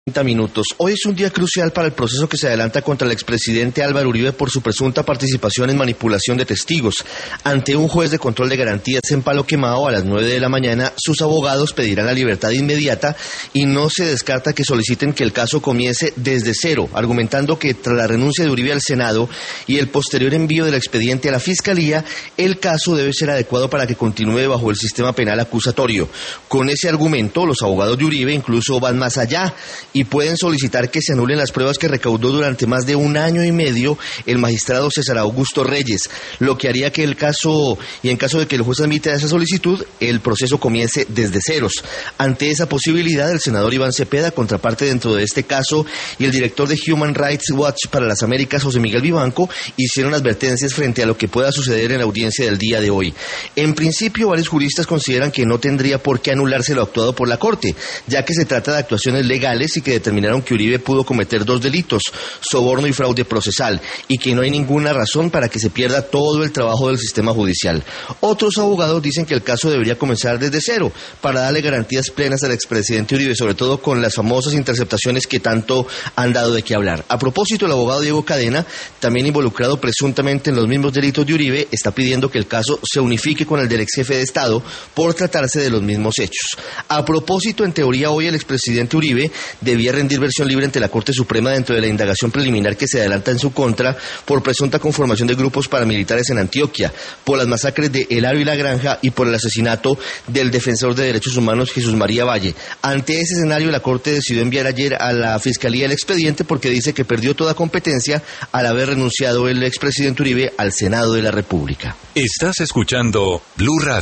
30 minutos. Hoy es un día crucial para el proceso que se adelanta contra el expresidente Álvaro Uribe por su presunta participación en manipulación de testigos. Ante un juez de control de garantías en Palo Quemado a las 9 de la mañana, sus abogados pedirán la libertad inmediata y no se descarta que soliciten que el caso comience desde cero, argumentando que tras la renuncia de Uribe al Senado y el posterior envío del expediente a la Fiscalía, el caso debe ser adecuado para que continúe bajo el sistema penal acusatorio. Con ese argumento, los abogados de Uribe incluso van más allá y pueden solicitar que se anulen las pruebas que recaudó durante más de 1 año y medio el magistrado César Augusto Reyes, lo que haría que el caso, y en caso de que el juez admita esa solicitud, el proceso comience desde ceros. Ante esa posibilidad, el senador Iván Cepeda, contraparte dentro de este caso, y el director de Human Rights Watch para las Américas, José Miguel Vivanco, hicieron advertencias frente a lo que pueda suceder en la audiencia del día de hoy. En principio, varios juristas consideran que no tendría por qué anularse lo actuado por la Corte, ya que se trata de actuaciones legales y que determinaron que Uribe pudo cometer 2 delitos, soborno y fraude procesal, y que no hay ninguna razón para que se pierda todo el trabajo del sistema judicial. Otros abogados dicen que el caso debería comenzar desde cero, para darle garantías plenas al expresidente Uribe, sobre todo con las famosas interceptaciones que tanto han dado de qué hablar. A propósito, el abogado Diego Cadena, también involucrado presuntamente en los mismos delitos de Uribe, está pidiendo que el caso se unifique con el del ex jefe de Estado por tratarse de los mismos hechos. A propósito, en teoría hoy el expresidente Uribe debía rendir versión libre ante la Corte Suprema dentro de la indagación preliminar que se adelanta en su contra por presunta conformación de grupos paramilitares en Antioquia, por las masacres de El Aro y La Granja y por el asesinato del defensor de derechos humanos Jesús María Valle. Ante ese escenario, la Corte decidió enviar ayer a la Fiscalía el expediente porque dice que perdió toda competencia al haber renunciado el expresidente Uribe al Senado de la República. Estás escuchando Blue Radio.